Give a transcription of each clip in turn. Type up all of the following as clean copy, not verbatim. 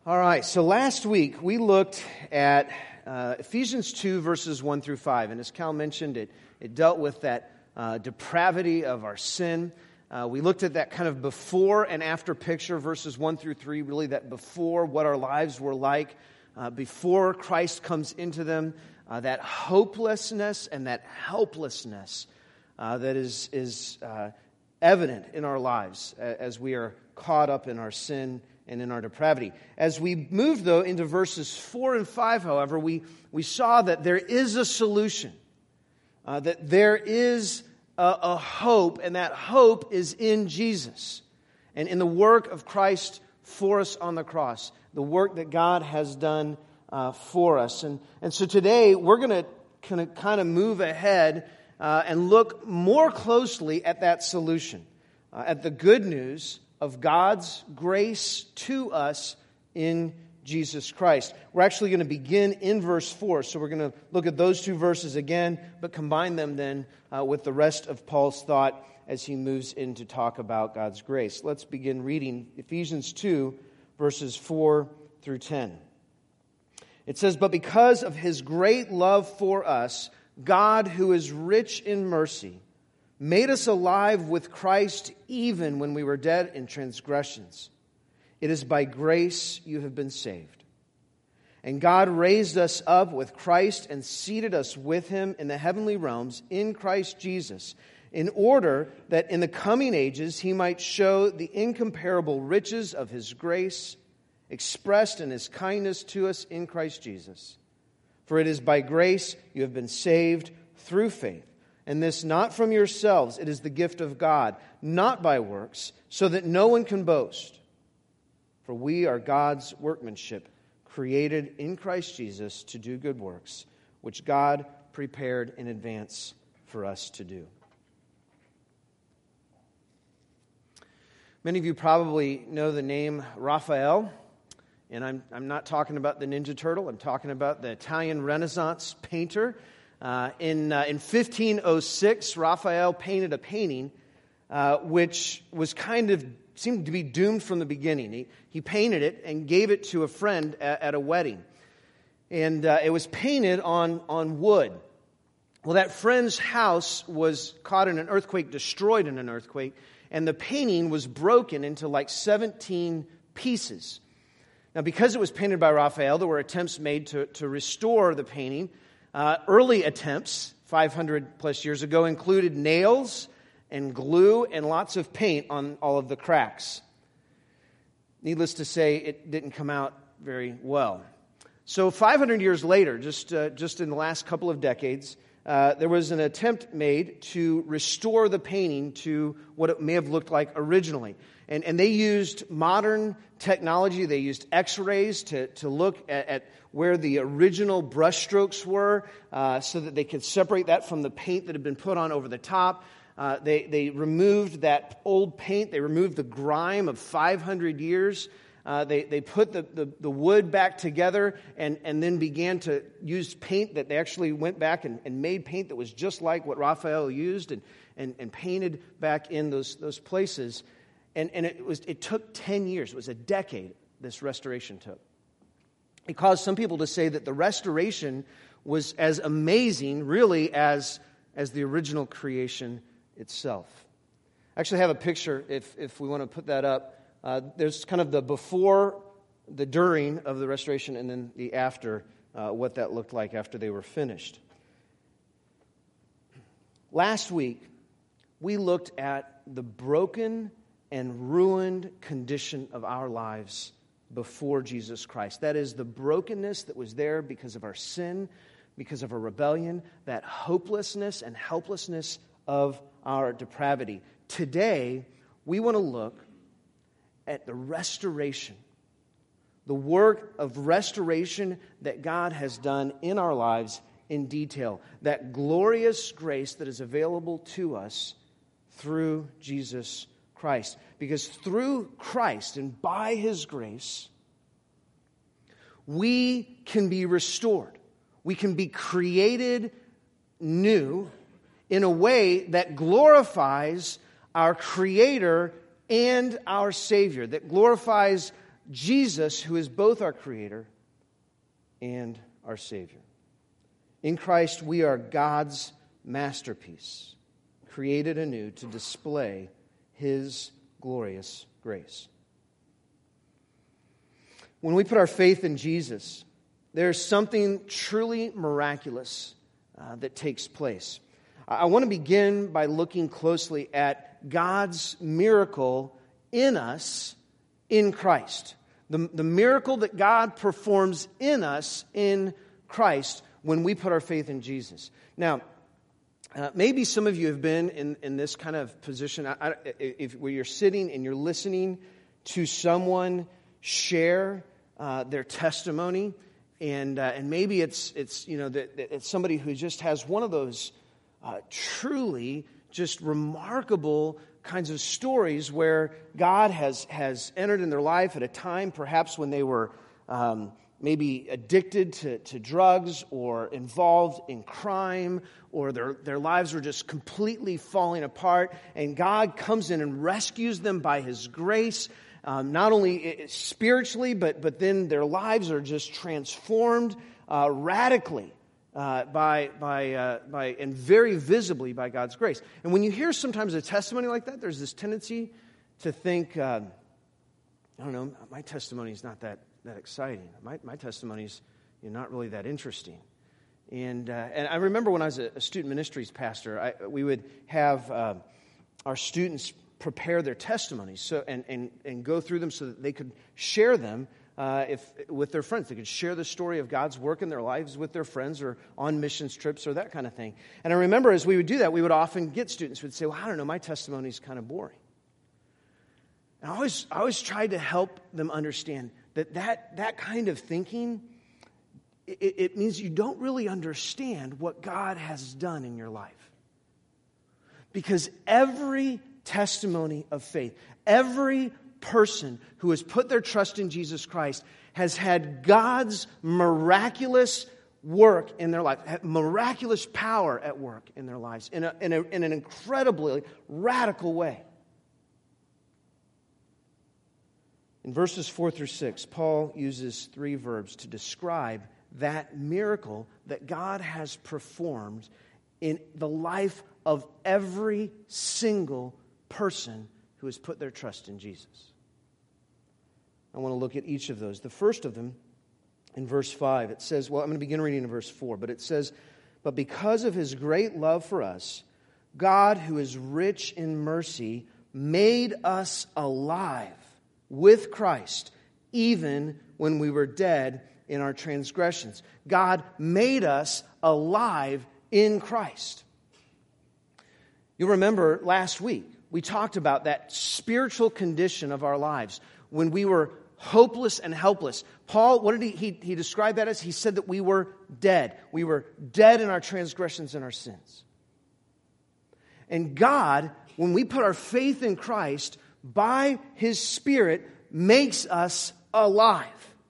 All right, so last week we looked at Ephesians 2, verses 1 through 5. And as Cal mentioned, it dealt with that depravity of our sin. We looked at that kind of before and after picture, verses 1 through 3, really that before, what our lives were like before Christ comes into them, that hopelessness and that helplessness that is evident in our lives as we are caught up in our sin and in our depravity. As we moved, though, into verses 4 and 5, however, we saw that there is a solution, that there is a hope, and that hope is in Jesus and in the work of Christ for us on the cross, the work that God has done for us. And so today we're going to kind of move ahead and look more closely at that solution, at the good news of God's grace to us in Jesus Christ. We're actually going to begin in verse 4, so we're going to look at those two verses again, but combine them then with the rest of Paul's thought as he moves in to talk about God's grace. Let's begin reading Ephesians 2, verses 4 through 10. It says, "But because of His great love for us, God, who is rich in mercy, made us alive with Christ even when we were dead in transgressions. It is by grace you have been saved. And God raised us up with Christ and seated us with Him in the heavenly realms in Christ Jesus, in order that in the coming ages He might show the incomparable riches of His grace expressed in His kindness to us in Christ Jesus. For it is by grace you have been saved through faith. And this not from yourselves, it is the gift of God, not by works, so that no one can boast. For we are God's workmanship, created in Christ Jesus to do good works, which God prepared in advance for us to do." Many of you probably know the name Raphael, and I'm not talking about the Ninja Turtle. I'm talking about the Italian Renaissance painter. In 1506, Raphael painted a painting which was seemed to be doomed from the beginning. He painted it and gave it to a friend at a wedding. And it was painted on wood. Well, that friend's house was caught in an earthquake, destroyed in an earthquake, and the painting was broken into like 17 pieces. Now, because it was painted by Raphael, there were attempts made to restore the painting. Early attempts, 500 plus years ago, included nails and glue and lots of paint on all of the cracks. Needless to say, it didn't come out very well. So 500 years later, just in the last couple of decades, there was an attempt made to restore the painting to what it may have looked like originally. And they used modern technology. They used x-rays to look at where the original brushstrokes were so that they could separate that from the paint that had been put on over the top. They removed that old paint. They removed the grime of 500 years. They put the wood back together and then began to use paint that they actually went back and made paint that was just like what Raphael used and painted back in those places. And it took 10 years. It was a decade this restoration took. It caused some people to say that the restoration was as amazing, really, as the original creation itself. I actually have a picture, if we want to put that up. There's kind of the before, the during of the restoration, and then the after, what that looked like after they were finished. Last week, we looked at the broken and ruined condition of our lives before Jesus Christ. That is the brokenness that was there because of our sin, because of our rebellion, that hopelessness and helplessness of our depravity. Today, we want to look at the restoration, the work of restoration that God has done in our lives in detail, that glorious grace that is available to us through Jesus Christ. Because through Christ and by His grace, we can be restored. We can be created new in a way that glorifies our Creator and our Savior, that glorifies Jesus, who is both our Creator and our Savior. In Christ, we are God's masterpiece, created anew to display His glorious grace. When we put our faith in Jesus, there's something truly miraculous that takes place. I want to begin by looking closely at God's miracle in us in Christ. The miracle that God performs in us in Christ when we put our faith in Jesus. Now, maybe some of you have been in this kind of position where you're sitting and you're listening to someone share their testimony, and maybe it's somebody who just has one of those truly just remarkable kinds of stories where God has entered in their life at a time perhaps when they were maybe addicted to drugs or involved in crime, or their lives were just completely falling apart, and God comes in and rescues them by His grace, not only spiritually, but then their lives are just transformed radically by and very visibly by God's grace. And when you hear sometimes a testimony like that, there's this tendency to think, I don't know, my testimony is not that exciting. My testimony is not really that interesting. And I remember when I was a student ministries pastor, we would have our students prepare their testimonies and go through them so that they could share them with their friends. They could share the story of God's work in their lives with their friends or on missions trips or that kind of thing. And I remember as we would do that, we would often get students who would say, well, I don't know, my testimony is kind of boring. And I always tried to help them understand that kind of thinking, it means you don't really understand what God has done in your life. Because every testimony of faith, every person who has put their trust in Jesus Christ has had God's miraculous work in their life, miraculous power at work in their lives in an incredibly radical way. In verses 4 through 6, Paul uses 3 verbs to describe that miracle that God has performed in the life of every single person who has put their trust in Jesus. I want to look at each of those. The first of them, in verse 5, it says, well, I'm going to begin reading in verse 4, but it says, but because of His great love for us, God, who is rich in mercy, made us alive with Christ, even when we were dead in our transgressions. God made us alive in Christ. You'll remember last week, we talked about that spiritual condition of our lives when we were hopeless and helpless. Paul, what did he describe that as? He said that we were dead. We were dead in our transgressions and our sins. And God, when we put our faith in Christ, by His Spirit, makes us alive.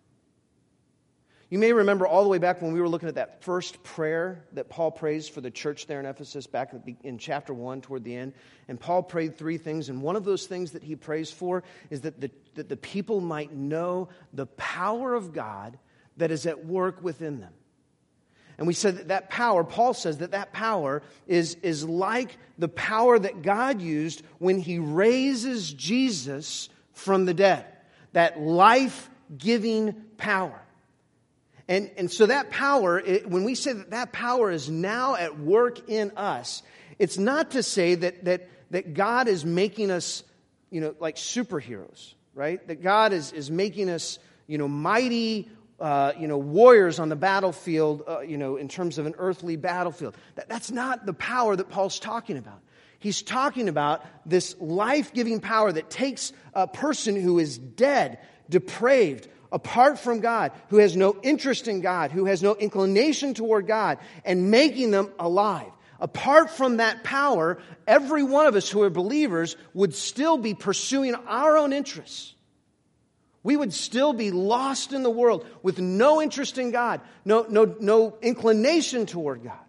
You may remember all the way back when we were looking at that first prayer that Paul prays for the church there in Ephesus back in chapter 1 toward the end. And Paul prayed 3 things. And one of those things that he prays for is that the people might know the power of God that is at work within them. And we said that power, Paul says that power is like the power that God used when He raises Jesus from the dead. That life-giving power. And so that power, when we say that power is now at work in us, it's not to say that God is making us, like superheroes, right? That God is making us, mighty, warriors on the battlefield, in terms of an earthly battlefield. That's not the power that Paul's talking about. He's talking about this life-giving power that takes a person who is dead, depraved, apart from God, who has no interest in God, who has no inclination toward God, and making them alive. Apart from that power, every one of us who are believers would still be pursuing our own interests. We would still be lost in the world with no interest in God, no inclination toward God.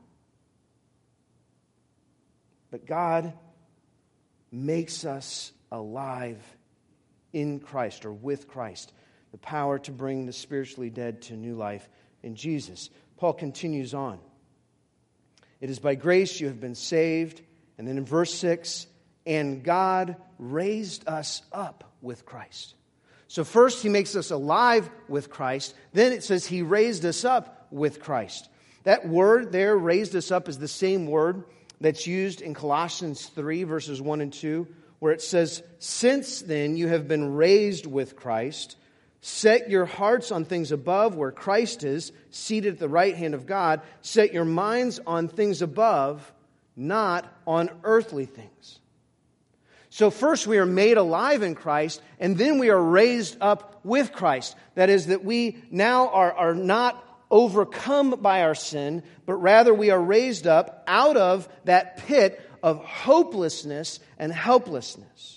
But God makes us alive in Christ or with Christ the power to bring the spiritually dead to new life in Jesus. Paul continues on. It is by grace you have been saved. And then in verse 6, and God raised us up with Christ. So first he makes us alive with Christ. Then it says he raised us up with Christ. That word there, raised us up, is the same word that's used in Colossians 3, verses 1 and 2, where it says, since then you have been raised with Christ. Set your hearts on things above, where Christ is, seated at the right hand of God. Set your minds on things above, not on earthly things. So first we are made alive in Christ, and then we are raised up with Christ. That is, that we now are not overcome by our sin, but rather we are raised up out of that pit of hopelessness and helplessness.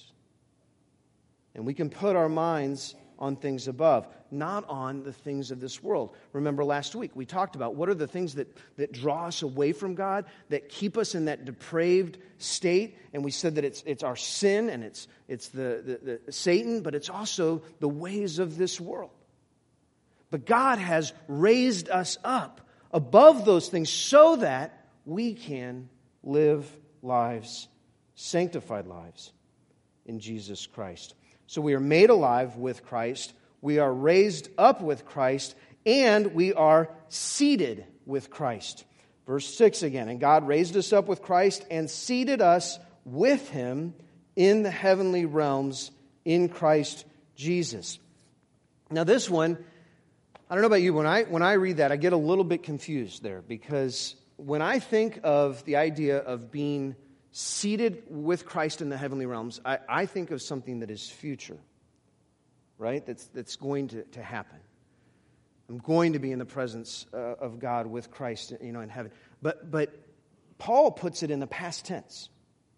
And we can put our minds on things above, not on the things of this world. Remember last week we talked about what are the things that draw us away from God, that keep us in that depraved state. And we said that it's our sin and it's the Satan, but it's also the ways of this world. But God has raised us up above those things so that we can live lives, sanctified lives in Jesus Christ. So we are made alive with Christ, we are raised up with Christ, and we are seated with Christ. Verse 6 again, and God raised us up with Christ and seated us with Him in the heavenly realms in Christ Jesus. Now this one, I don't know about you, when I read that, I get a little bit confused there, because when I think of the idea of being seated with Christ in the heavenly realms, I think of something that is future, right? That's going to happen. I'm going to be in the presence of God with Christ, in heaven. But Paul puts it in the past tense,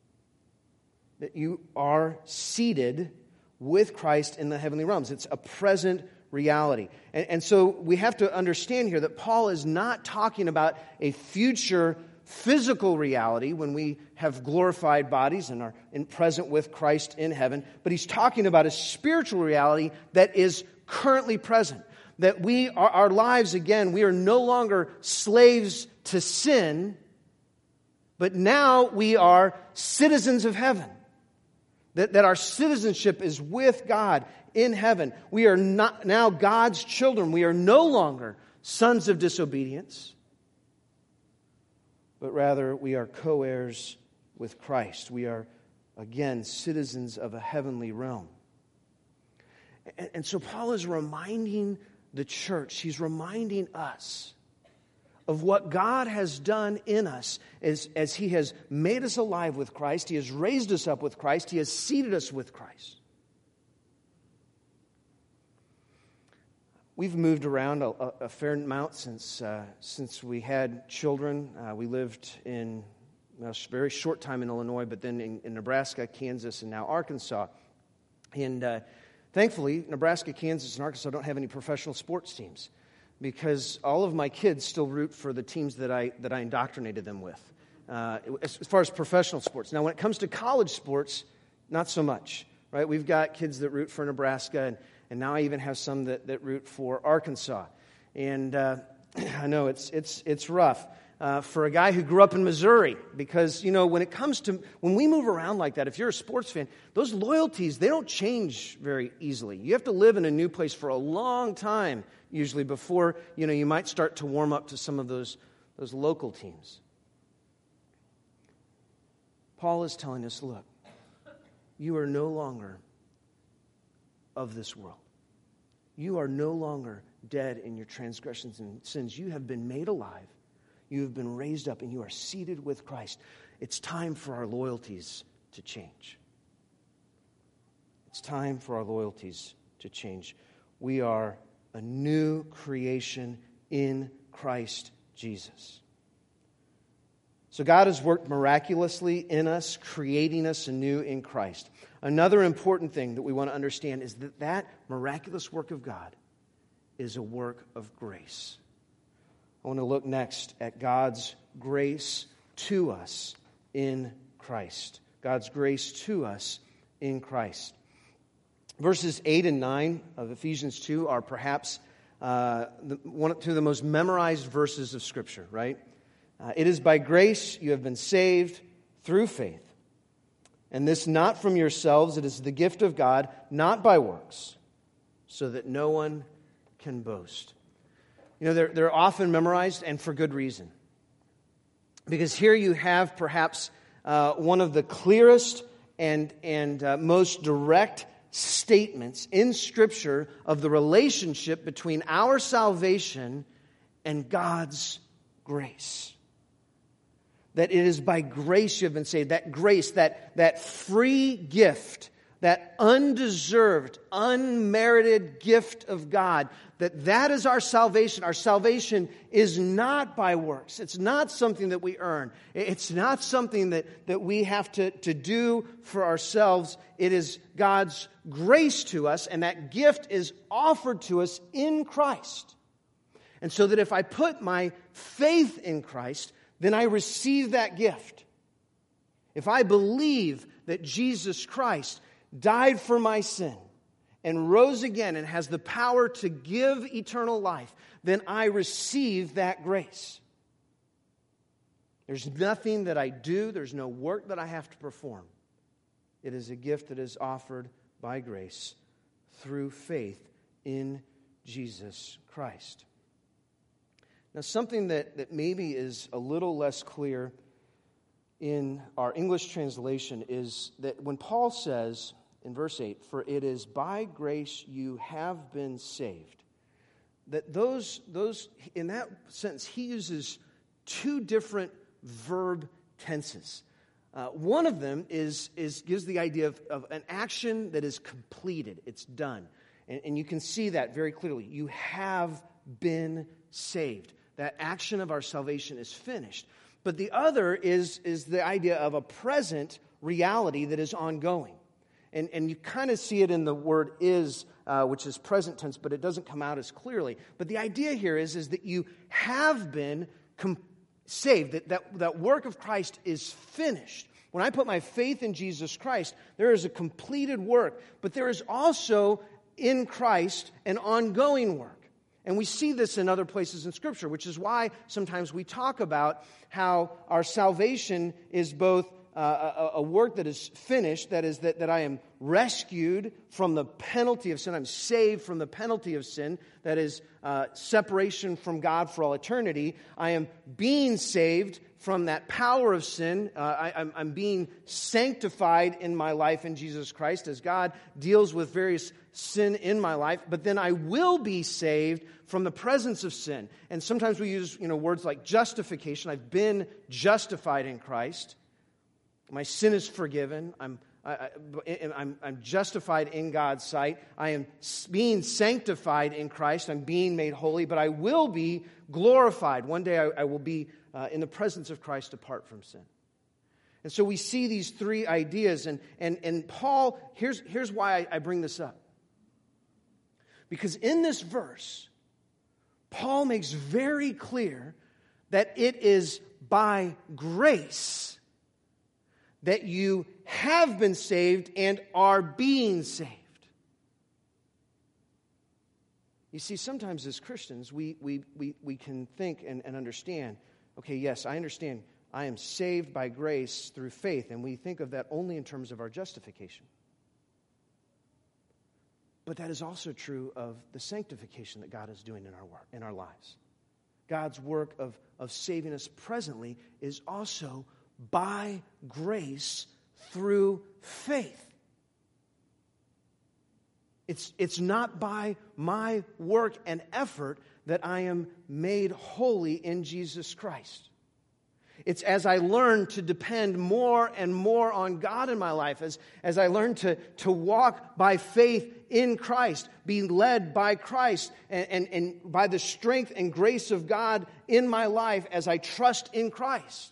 that you are seated with Christ in the heavenly realms. It's a present reality. And so we have to understand here that Paul is not talking about a future physical reality when we have glorified bodies and are present with Christ in heaven, but he's talking about a spiritual reality that is currently present. That our lives, again, we are no longer slaves to sin, but now we are citizens of heaven. That our citizenship is with God in heaven. We are not now God's children. We are no longer sons of disobedience, but rather we are co-heirs with Christ. We are, again, citizens of a heavenly realm. And so Paul is reminding the church, he's reminding us of what God has done in us as He has made us alive with Christ. He has raised us up with Christ. He has seated us with Christ. We've moved around a fair amount since we had children. We lived in a very short time in Illinois, but then in Nebraska, Kansas, and now Arkansas. And thankfully, Nebraska, Kansas, and Arkansas don't have any professional sports teams, because all of my kids still root for the teams that I indoctrinated them with, as far as professional sports. Now, when it comes to college sports, not so much, right? We've got kids that root for Nebraska, and now I even have some that root for Arkansas. And I know it's rough for a guy who grew up in Missouri, because, when we move around like that, if you're a sports fan, those loyalties, they don't change very easily. You have to live in a new place for a long time, usually, before, you might start to warm up to some of those local teams. Paul is telling us, look, you are no longer of this world. You are no longer dead in your transgressions and sins. You have been made alive. You have been raised up, and you are seated with Christ. It's time for our loyalties to change. It's time for our loyalties to change. We are a new creation in Christ Jesus. So God has worked miraculously in us, creating us anew in Christ. Another important thing that we want to understand is that miraculous work of God is a work of grace. I want to look next at God's grace to us in Christ. God's grace to us in Christ. Verses 8 and 9 of Ephesians 2 are perhaps two of the most memorized verses of Scripture, right? It is by grace you have been saved through faith. And this not from yourselves, it is the gift of God, not by works, so that no one can boast. You know, they're often memorized, and for good reason. Because here you have perhaps one of the clearest and most direct statements in Scripture of the relationship between our salvation and God's grace. That it is by grace you have been saved. That grace, that free gift, that undeserved, unmerited gift of God, that is our salvation. Our salvation is not by works. It's not something that we earn. It's not something that we have to do for ourselves. It is God's grace to us, and that gift is offered to us in Christ. And so that if I put my faith in Christ, then I receive that gift. If I believe that Jesus Christ died for my sin and rose again and has the power to give eternal life, then I receive that grace. There's nothing that I do, there's no work that I have to perform. It is a gift that is offered by grace through faith in Jesus Christ. Now, something that maybe is a little less clear in our English translation is that when Paul says in verse 8, "For it is by grace you have been saved," that those in that sentence he uses two different verb tenses. One of them gives the idea of an action that is completed, it's done, and you can see that very clearly. You have been saved. That action of our salvation is finished. But the other is the idea of a present reality that is ongoing. And you kind of see it in the word is, which is present tense, but it doesn't come out as clearly. But the idea here is that you have been saved, that work of Christ is finished. When I put my faith in Jesus Christ, there is a completed work, but there is also in Christ an ongoing work. And we see this in other places in Scripture, which is why sometimes we talk about how our salvation is both a work that is finished, that is that I am rescued from the penalty of sin, I'm saved from the penalty of sin, that is separation from God for all eternity. I am being saved from that power of sin. I'm being sanctified in my life in Jesus Christ as God deals with various sin in my life, but then I will be saved from the presence of sin. And sometimes we use words like justification. I've been justified in Christ. My sin is forgiven. I'm justified in God's sight. I am being sanctified in Christ. I'm being made holy, but I will be glorified. One day I will be in the presence of Christ apart from sin. And so we see these three ideas. And Paul, here's why I bring this up. Because in this verse, Paul makes very clear that it is by grace that you have been saved and are being saved. You see, sometimes as Christians, we can think and understand, okay, yes, I understand I am saved by grace through faith, and we think of that only in terms of our justification. But that is also true of the sanctification that God is doing in our lives. God's work of saving us presently is also by grace through faith. It's not by my work and effort that I am made holy in Jesus Christ. It's as I learn to depend more and more on God in my life, as I learn to walk by faith in Christ, being led by Christ, and by the strength and grace of God in my life as I trust in Christ.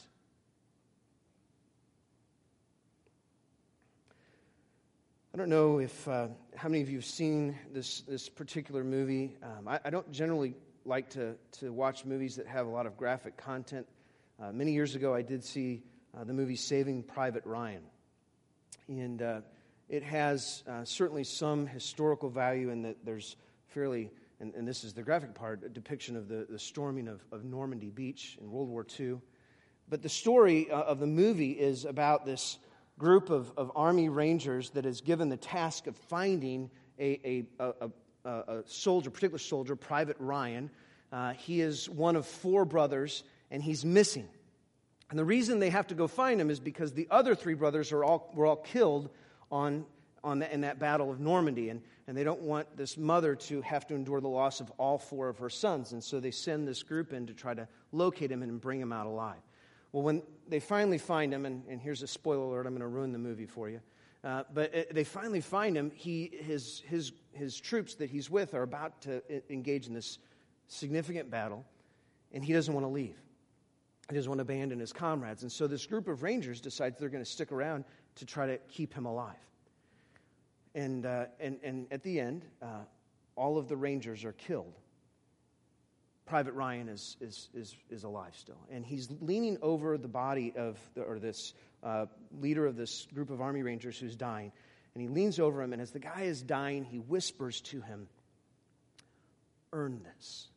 I don't know if how many of you have seen this particular movie. I don't generally like to watch movies that have a lot of graphic content. Many years ago, I did see the movie Saving Private Ryan. And It has certainly some historical value in that there's fairly, and this is the graphic part, a depiction of the storming of Normandy Beach in World War II. But the story of the movie is about this group of Army Rangers that is given the task of finding a soldier, particular soldier, Private Ryan. He is one of 4 brothers, and he's missing. And the reason they have to go find him is because the other 3 brothers were all killed in that Battle of Normandy, and they don't want this mother to have to endure the loss of all 4 of her sons, and so they send this group in to try to locate him and bring him out alive. Well, when they finally find him, and here's a spoiler alert, I'm going to ruin the movie for you, but they finally find him. His troops that he's with are about to engage in this significant battle, and he doesn't want to leave. He doesn't want to abandon his comrades, and so this group of Rangers decides they're going to stick around to try to keep him alive. And at the end, all of the Rangers are killed. Private Ryan is alive still, and he's leaning over the body of this leader of this group of Army Rangers who's dying, and he leans over him, and as the guy is dying, he whispers to him, "Earn this."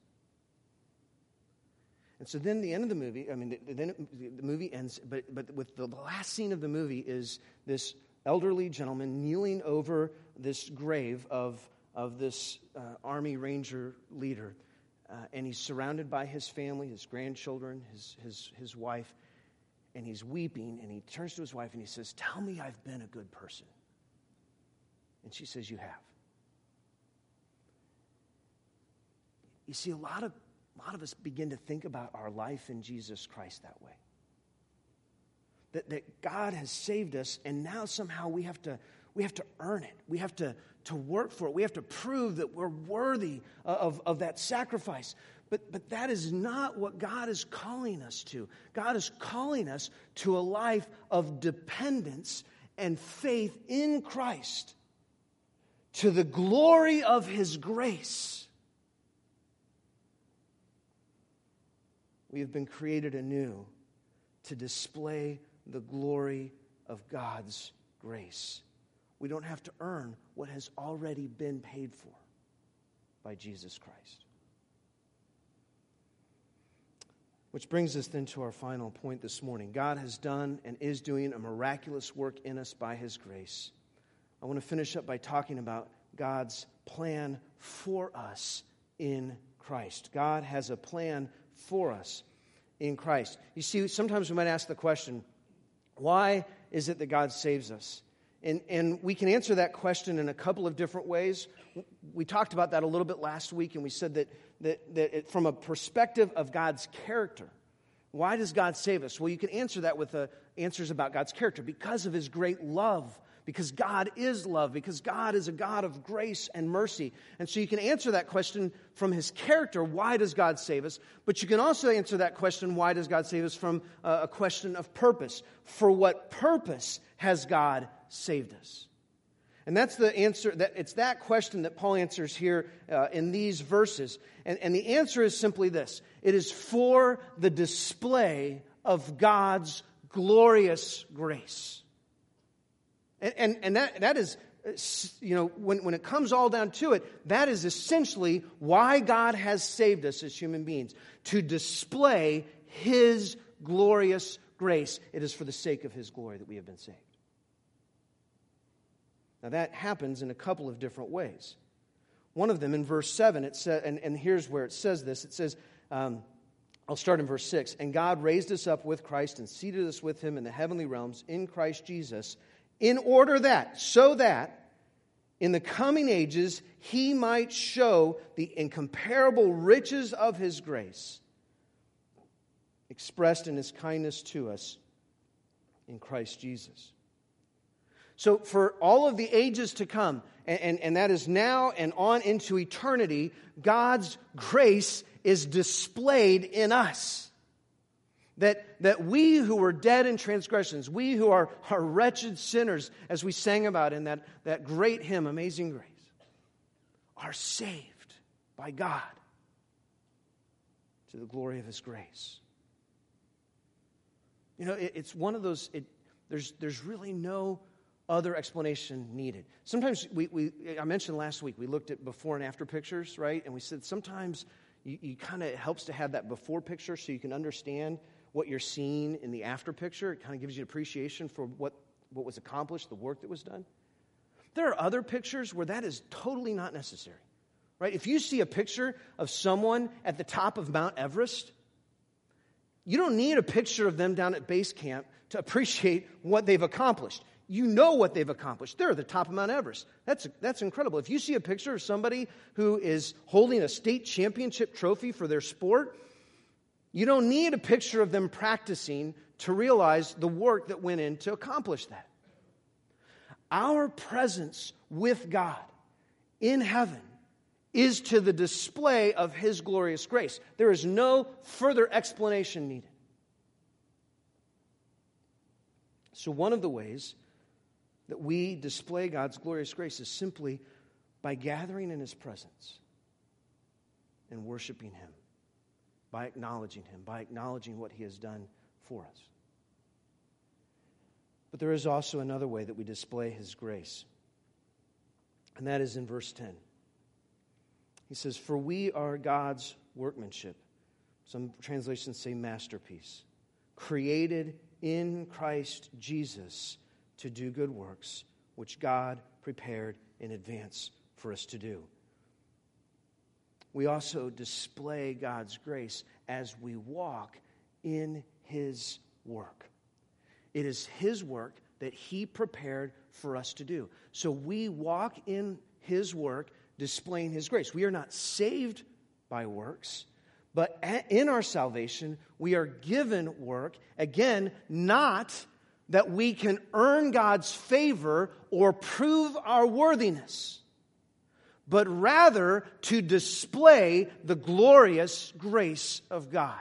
And so then the end of the movie, the movie ends, but with the last scene of the movie is this elderly gentleman kneeling over this grave of this Army Ranger leader, and he's surrounded by his family, his grandchildren, his wife, and he's weeping, and he turns to his wife and he says, "Tell me I've been a good person." And she says, "You have." You see, a lot of us begin to think about our life in Jesus Christ that way. That God has saved us, and now somehow we have to earn it. We have to work for it. We have to prove that we're worthy of that sacrifice. But that is not what God is calling us to. God is calling us to a life of dependence and faith in Christ, to the glory of His grace. We have been created anew to display the glory of God's grace. We don't have to earn what has already been paid for by Jesus Christ. Which brings us then to our final point this morning. God has done and is doing a miraculous work in us by His grace. I want to finish up by talking about God's plan for us in Christ. God has a plan for us in Christ. You see, sometimes we might ask the question, why is it that God saves us? And we can answer that question in a couple of different ways. We talked about that a little bit last week, and we said that from a perspective of God's character, why does God save us? Well, you can answer that with answers about God's character. Because of His great love, because God is love, because God is a God of grace and mercy. And so you can answer that question from His character, why does God save us? But you can also answer that question, why does God save us, from a question of purpose. For what purpose has God saved us? And that's the answer. It's that question that Paul answers here in these verses. And the answer is simply this. It is for the display of God's glorious grace. And that is, when it comes all down to it, that is essentially why God has saved us as human beings, to display His glorious grace. It is for the sake of His glory that we have been saved. Now that happens in a couple of different ways. One of them in verse 7, it says, and here's where it says this. It says, I'll start in verse 6. And God raised us up with Christ and seated us with Him in the heavenly realms in Christ Jesus, in order that, so that in the coming ages He might show the incomparable riches of His grace, expressed in His kindness to us in Christ Jesus. So for all of the ages to come, and that is now and on into eternity, God's grace is displayed in us. That we who were dead in transgressions, we who are wretched sinners, as we sang about in that great hymn, Amazing Grace, are saved by God to the glory of His grace. It's one of those, there's really no other explanation needed. Sometimes I mentioned last week, we looked at before and after pictures, right? And we said sometimes you kind of, it helps to have that before picture so you can understand what you're seeing in the after picture. It kind of gives you appreciation for what was accomplished, the work that was done. There are other pictures where that is totally not necessary, right? If you see a picture of someone at the top of Mount Everest, you don't need a picture of them down at base camp to appreciate what they've accomplished. You know what they've accomplished. They're at the top of Mount Everest. That's incredible. If you see a picture of somebody who is holding a state championship trophy for their sport, you don't need a picture of them practicing to realize the work that went in to accomplish that. Our presence with God in heaven is to the display of His glorious grace. There is no further explanation needed. So one of the ways that we display God's glorious grace is simply by gathering in His presence and worshiping Him, by acknowledging Him, by acknowledging what He has done for us. But there is also another way that we display His grace, and that is in verse 10. He says, "For we are God's workmanship." Some translations say masterpiece. "Created in Christ Jesus to do good works, which God prepared in advance for us to do." We also display God's grace as we walk in His work. It is His work that He prepared for us to do. So we walk in His work, displaying His grace. We are not saved by works, but in our salvation, we are given work, again, not that we can earn God's favor or prove our worthiness, but rather to display the glorious grace of God.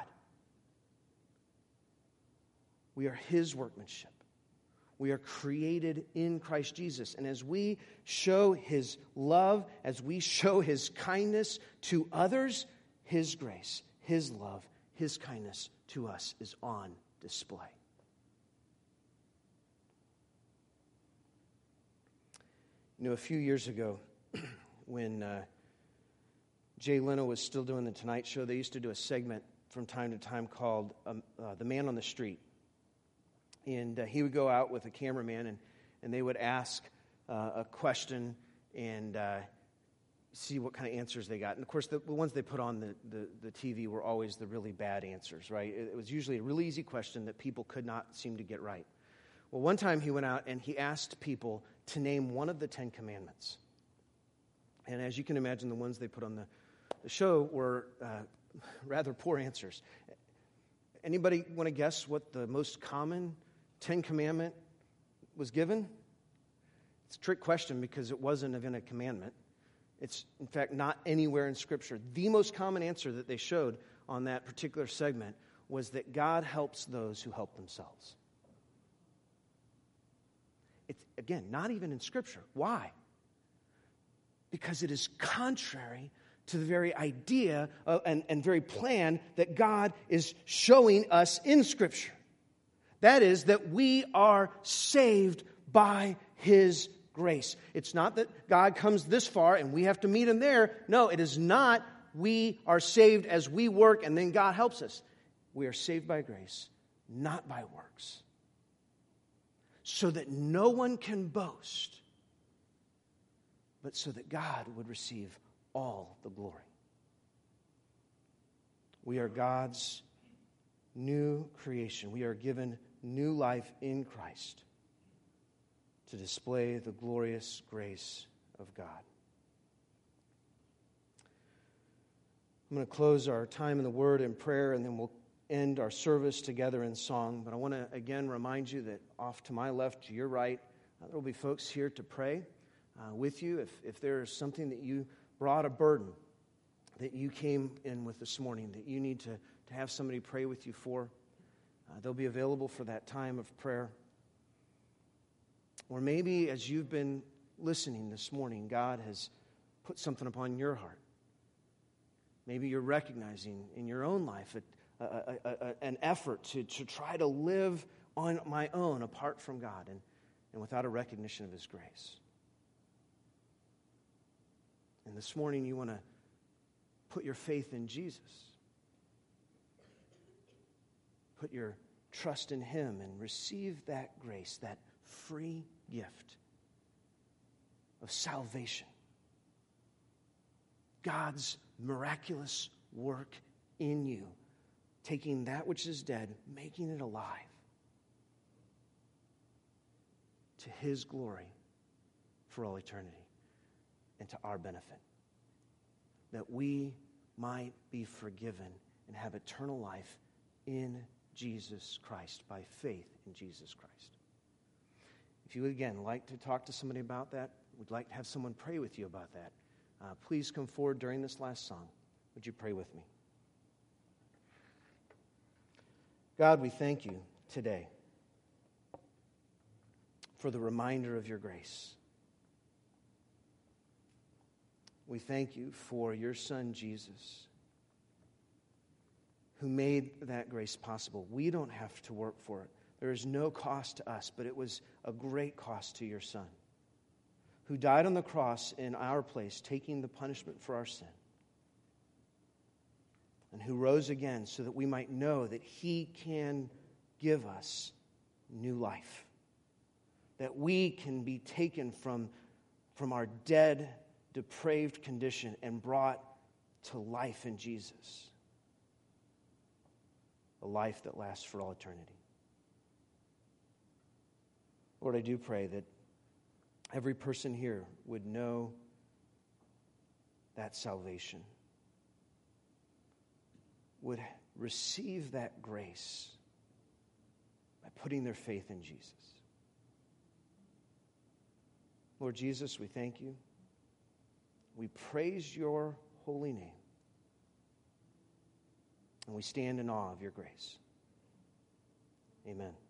We are His workmanship. We are created in Christ Jesus. And as we show His love, as we show His kindness to others, His grace, His love, His kindness to us is on display. You know, a few years ago, when Jay Leno was still doing The Tonight Show, they used to do a segment from time to time called The Man on the Street. And he would go out with a cameraman, and they would ask a question and see what kind of answers they got. And, of course, the ones they put on the TV were always the really bad answers, right? It was usually a really easy question that people could not seem to get right. Well, one time he went out and he asked people to name one of the 10 Commandments. And as you can imagine, the ones they put on the show were rather poor answers. Anybody want to guess what the most common 10 Commandment was given? It's a trick question because it wasn't even a commandment. It's, in fact, not anywhere in Scripture. The most common answer that they showed on that particular segment was that God helps those who help themselves. It's, again, not even in Scripture. Why? Because it is contrary to the very idea and very plan that God is showing us in Scripture. That is, that we are saved by His grace. It's not that God comes this far and we have to meet Him there. No, it is not we are saved as we work and then God helps us. We are saved by grace, not by works. So that no one can boast, but so that God would receive all the glory. We are God's new creation. We are given new life in Christ to display the glorious grace of God. I'm going to close our time in the Word and prayer, and then we'll end our service together in song. But I want to again remind you that off to my left, to your right, there will be folks here to pray with you. If there is something that you brought a burden that you came in with this morning that you need to have somebody pray with you for, they'll be available for that time of prayer. Or maybe as you've been listening this morning, God has put something upon your heart. Maybe you're recognizing in your own life an effort to try to live on my own apart from God. and without a recognition of His grace. And this morning you want to put your faith in Jesus. Put your trust in Him and receive that grace, that free gift of salvation. God's miraculous work in you, taking that which is dead, making it alive to His glory for all eternity and to our benefit, that we might be forgiven and have eternal life in Jesus Christ, by faith in Jesus Christ. If you would again like to talk to somebody about that, would like to have someone pray with you about that, please come forward during this last song. Would you pray with me? God, we thank you today for the reminder of your grace. We thank you for your Son, Jesus, who made that grace possible. We don't have to work for it. There is no cost to us, but it was a great cost to your Son, who died on the cross in our place, taking the punishment for our sin, and who rose again so that we might know that He can give us new life, that we can be taken from our dead, depraved condition and brought to life in Jesus, a life that lasts for all eternity. Lord, I do pray that every person here would know that salvation, would receive that grace by putting their faith in Jesus. Lord Jesus, we thank you. We praise your holy name. And we stand in awe of your grace. Amen.